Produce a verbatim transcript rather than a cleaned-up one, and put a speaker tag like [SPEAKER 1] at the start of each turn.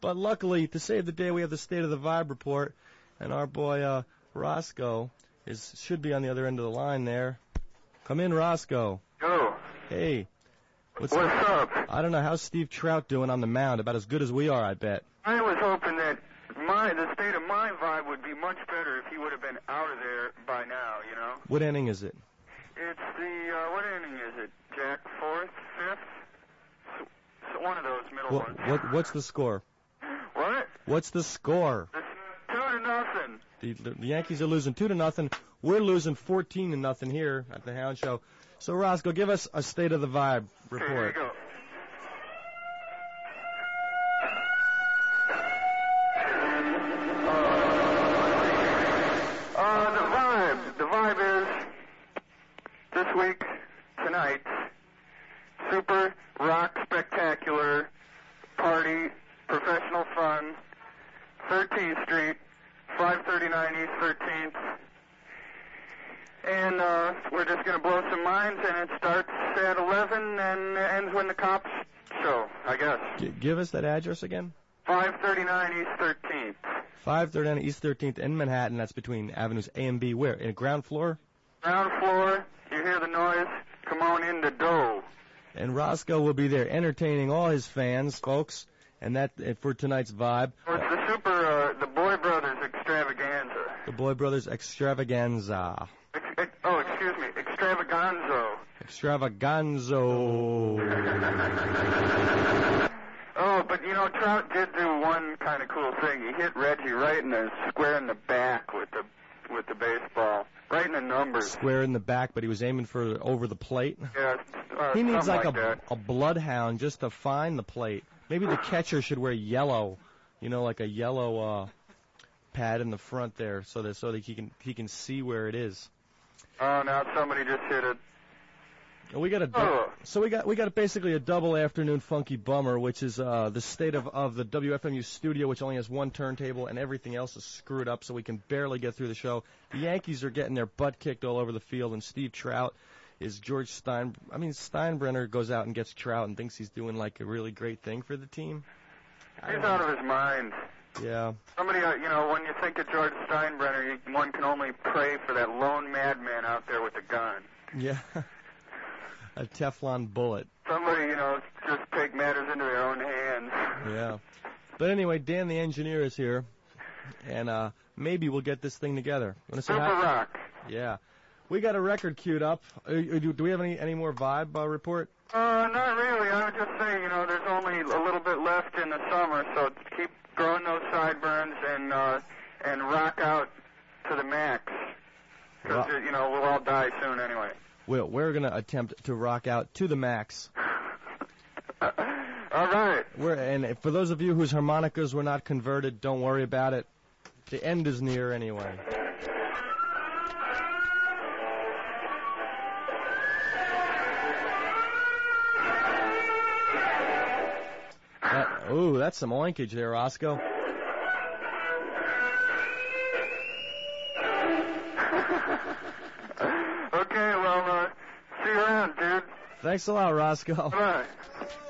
[SPEAKER 1] But luckily, to save the day, we have the State of the Vibe report, and our boy uh, Roscoe is should be on the other end of the line there. Come in, Roscoe.
[SPEAKER 2] Yo.
[SPEAKER 1] Hey. What's,
[SPEAKER 2] What's up?
[SPEAKER 1] I don't know. How's Steve Trout doing on the mound? About as good as we are, I bet.
[SPEAKER 2] I was hoping that my the state of my vibe would be much better if he would have been out of there by now, you know?
[SPEAKER 1] What inning is it?
[SPEAKER 2] It's the, uh, what inning is it, Jack? Fourth? Fifth? So, so one of those middle
[SPEAKER 1] What,
[SPEAKER 2] ones.
[SPEAKER 1] what, what's the score?
[SPEAKER 2] What?
[SPEAKER 1] What's the score?
[SPEAKER 2] It's two to nothing.
[SPEAKER 1] The, the, the Yankees are losing two to nothing. We're losing fourteen to nothing here at the Hound Show. So, Roscoe, give us a State of the Vibe report.
[SPEAKER 2] Okay, here you go. Uh, the vibe. The vibe is this week, tonight, super rock spectacular party, professional fun, thirteenth Street, five thirty-nine East thirteenth. And uh, we're just going to blow some minds, and it starts at eleven and ends when the cops show, I guess.
[SPEAKER 1] G- give us that address again.
[SPEAKER 2] five thirty-nine East thirteenth.
[SPEAKER 1] five thirty-nine East thirteenth in Manhattan. That's between Avenues A and B. Where? In a ground floor?
[SPEAKER 2] Ground floor. You hear the noise? Come on in the dough.
[SPEAKER 1] And Roscoe will be there entertaining all his fans, folks. And that uh, for tonight's vibe.
[SPEAKER 2] Well, it's the super, uh, the Boy Brothers extravaganza.
[SPEAKER 1] The Boy Brothers extravaganza.
[SPEAKER 2] Ex- ex- oh, excuse me, extravaganzo.
[SPEAKER 1] Extravaganzo.
[SPEAKER 2] Oh, but you know, Trout did do one kind of cool thing. He hit Reggie right in the square in the back with the with the baseball, right in the numbers.
[SPEAKER 1] Square in the back, but he was aiming for over the plate.
[SPEAKER 2] Yeah, uh,
[SPEAKER 1] He needs like,
[SPEAKER 2] like
[SPEAKER 1] a,
[SPEAKER 2] that.
[SPEAKER 1] a bloodhound just to find the plate. Maybe the catcher should wear yellow, you know, like a yellow uh, pad in the front there, so that so that he can he can see where it is.
[SPEAKER 2] Oh, now somebody just hit it.
[SPEAKER 1] We got a du-
[SPEAKER 2] Oh.
[SPEAKER 1] so we got we got basically a double afternoon funky bummer, which is uh, the state of, of the W F M U studio, which only has one turntable and everything else is screwed up, so we can barely get through the show. The Yankees are getting their butt kicked all over the field, and Steve Trout is George Stein. I mean Steinbrenner goes out and gets Trout and thinks he's doing like a really great thing for the team. I
[SPEAKER 2] He's
[SPEAKER 1] don't
[SPEAKER 2] out
[SPEAKER 1] know.
[SPEAKER 2] of his mind.
[SPEAKER 1] Yeah.
[SPEAKER 2] Somebody, uh, you know, when you think of George Steinbrenner, you, one can only pray for that lone madman out there with a gun.
[SPEAKER 1] Yeah. A Teflon bullet.
[SPEAKER 2] Somebody, you know, just take matters into their own hands.
[SPEAKER 1] Yeah. But anyway, Dan the engineer is here, and uh, maybe we'll get this thing together. Wanna say
[SPEAKER 2] Super
[SPEAKER 1] hi?
[SPEAKER 2] rock.
[SPEAKER 1] Yeah. We got a record queued up. Uh, do, do we have any, any more vibe uh, report?
[SPEAKER 2] Uh, not really. I would just say, you know, there's only a little bit left in the summer, so keep growing those sideburns and uh, and rock out to the max. Because,
[SPEAKER 1] Well-
[SPEAKER 2] you know, we'll all die soon anyway.
[SPEAKER 1] Well, we're going to attempt to rock out to the max.
[SPEAKER 2] All right.
[SPEAKER 1] We're, and for those of you whose harmonicas were not converted, don't worry about it. The end is near anyway. That, ooh, that's some oinkage there, Roscoe.
[SPEAKER 2] Okay, well, uh, see you around, dude.
[SPEAKER 1] Thanks a lot, Roscoe.
[SPEAKER 2] Bye.